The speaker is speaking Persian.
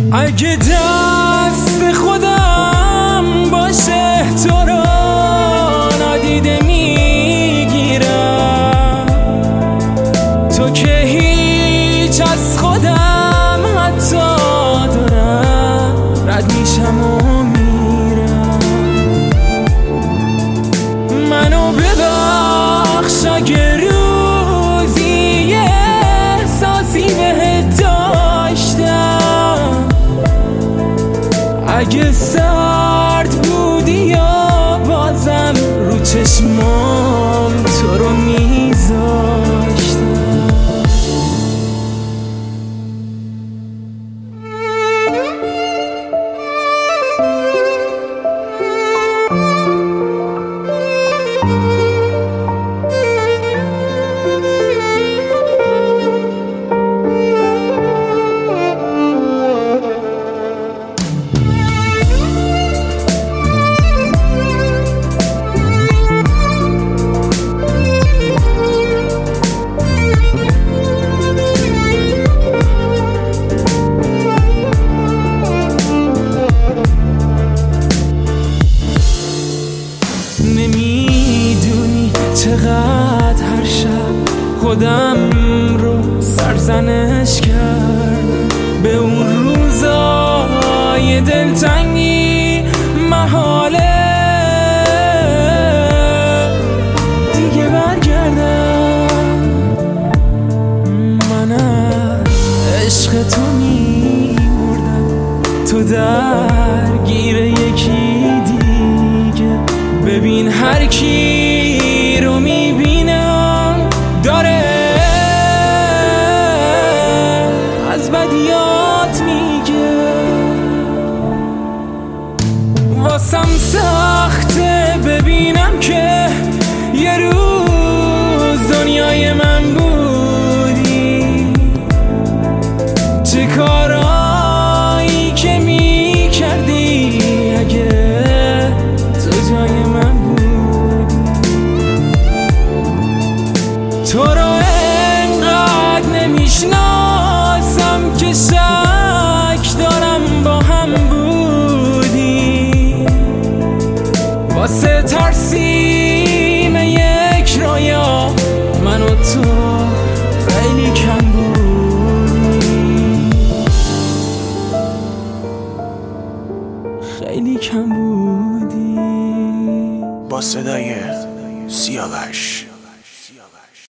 اگه دست خودم باشه تو رو نادیده میگیرم، تو که هیچ از خودم حتی دارم رد میشم و میرم. منو ببخش اگه روزی احساسی بهت داشتم، اگه سرد بودی یا بازم رو چشمام تو رو میذاشتم. نمیدونی چقدر هر شب خودم رو سرزنش کردم به اون روزای دلتنگی محاله دیگه برگردم. من از عشق تو میمردم، تو درگیر یکی دیگه. ببین هر کی رو میبینم داره از بدیات میگه. واسم سخته ببینم که یه روز دنیای من بودی، چه کارایی که میکردی اگه تو جای من بود. تو رو انقدر نمیشناسم که شک دارم با هم بودی، واسه ترسیم یک رویا من و تو خیلی کم بودی، خیلی کم بودی. با صدای سیاوش